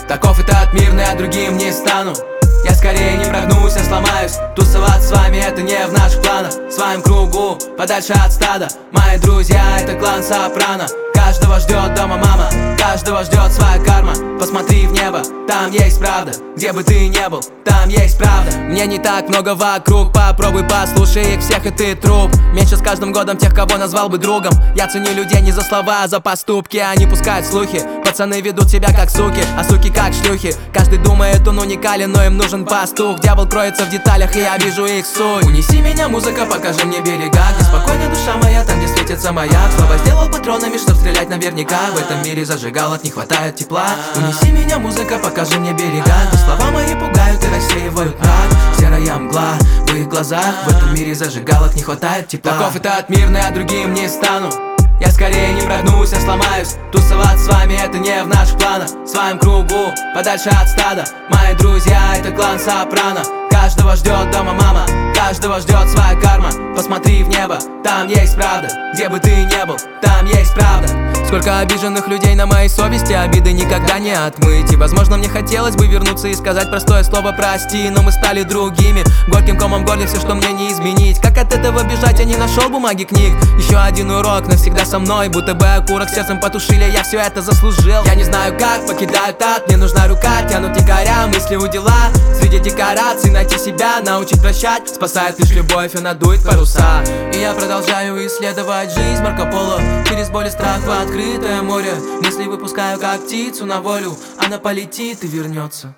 Таков этот мир, но я другим не стану. Я скорее не прогнусь, а сломаюсь. Тусоваться с вами это не в наших планах. В своем кругу, подальше от стада. Мои друзья это клан Сопрано. Каждого ждет дома мама, каждого ждет своя карма. Посмотри в небо, там есть правда. Где бы ты ни был, там есть правда. Мне не так много вокруг, попробуй послушай их всех, и ты труп. Меньше с каждым годом тех, кого назвал бы другом. Я ценю людей не за слова, а за поступки. Они пускают слухи, пацаны ведут себя как суки, а суки как шлюхи. Каждый думает, он уникален, но им нужен пастух. Дьявол кроется в деталях, и я вижу их суть. Унеси меня, музыка, покажи мне берега, где спокойно душа моя, там, где светится маяк. Слова сделал патронами, чтоб стрелять наверняка. В этом мире зажигалок не хватает тепла. Унеси меня, музыка, покажи мне берега, где слова мои пугают и рассеивают мрак. Серая мгла в их глазах, в этом мире зажигалок не хватает тепла. Таков этот мир, но я другим не стану. Я скорее не прогнусь, а сломаюсь. Тусоваться с вами это не в наших планах. В своем кругу, подальше от стада. Мои друзья это клан Сопрано. Каждого ждет дома мама, каждого ждет своя карма. Посмотри в небо, там есть правда. Где бы ты ни был, там есть правда. Сколько обиженных людей на моей совести, обиды никогда не отмыть. И возможно мне хотелось бы вернуться и сказать простое слово прости, но мы стали другими. Горьким комом в горле все, что мне не изменить. Как от этого бежать, я не нашел бумаги книг. Еще один урок навсегда со мной, будто бы окурок сердцем потушили, я все это заслужил. Я не знаю как, покидаю ад, мне нужна рука, тянут якоря, мысли у дела. Среди декораций найти себя, научить прощать, спасает лишь любовь, она дует паруса. И я продолжаю исследовать жизнь Марко Поло. Через боль и страх в открытое море. Мысли выпускаю как птицу на волю. Она полетит и вернется.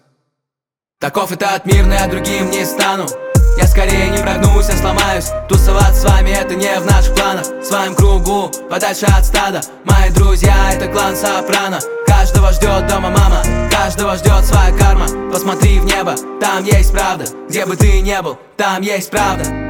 Таков этот мир, но я другим не стану. Я скорее не прогнусь, а сломаюсь. Тусоваться с вами это не в наших планах. В своем кругу, подальше от стада. Мои друзья это клан Сопрано. Каждого ждет дома мама, каждого ждет своя карма. Посмотри в небо, там есть правда. Где бы ты ни был, там есть правда.